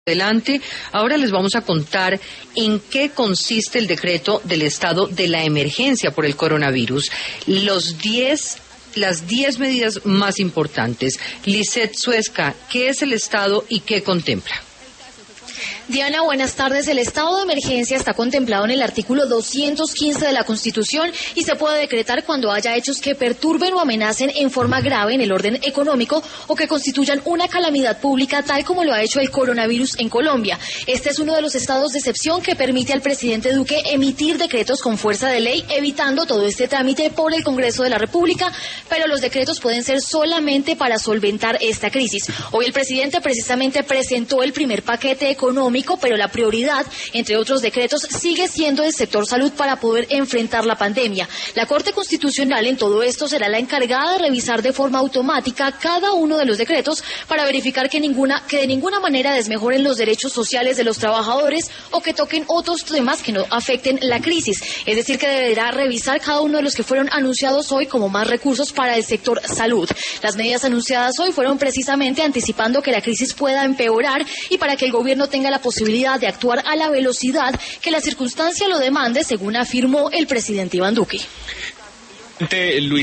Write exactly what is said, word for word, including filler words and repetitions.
Adelante, ahora les vamos a contar en qué consiste el decreto del estado de la emergencia por el coronavirus. Los diez, las diez medidas más importantes. Lisette Suezca, ¿qué es el estado y qué contempla? Diana, buenas tardes. El estado de emergencia está contemplado en el artículo doscientos quince de la Constitución y se puede decretar cuando haya hechos que perturben o amenacen en forma grave en el orden económico o que constituyan una calamidad pública, tal como lo ha hecho el coronavirus en Colombia. Este es uno de los estados de excepción que permite al presidente Duque emitir decretos con fuerza de ley, evitando todo este trámite por el Congreso de la República, pero los decretos pueden ser solamente para solventar esta crisis. Hoy el presidente precisamente presentó el primer paquete económico, pero la prioridad, entre otros decretos, sigue siendo el sector salud para poder enfrentar la pandemia. La Corte Constitucional en todo esto será la encargada de revisar de forma automática cada uno de los decretos para verificar que ninguna, que de ninguna manera desmejoren los derechos sociales de los trabajadores o que toquen otros temas que no afecten la crisis. Es decir, que deberá revisar cada uno de los que fueron anunciados hoy como más recursos para el sector salud. Las medidas anunciadas hoy fueron precisamente anticipando que la crisis pueda empeorar y para que el gobierno tenga la posibilidad de actuar a la velocidad que la circunstancia lo demande, según afirmó el presidente Iván Duque. Luis